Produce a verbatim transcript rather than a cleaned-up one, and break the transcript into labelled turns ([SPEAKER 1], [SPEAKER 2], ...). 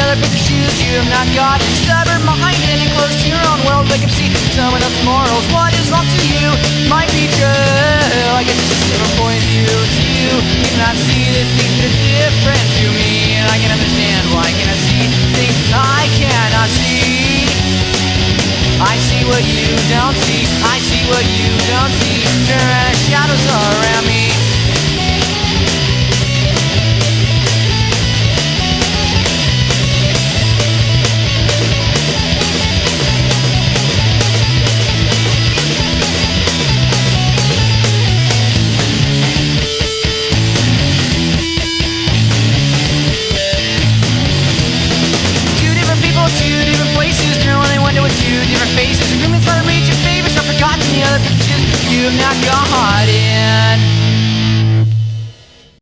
[SPEAKER 1] other picture shoes. You have not got a stubborn mind and enclosed to your own world. Wake up, see someone else's morals. What is wrong to you might be true. I guess it's just a different point of view to you. You cannot see the things that are different to me, and I can understand why I cannot see things I cannot see. I see what you don't see. I see what you don't see. There are shadows around me. Two different places, turn when they wonder with two different faces. Agreements are reach your favorites are forgotten. The other pictures you have not got in.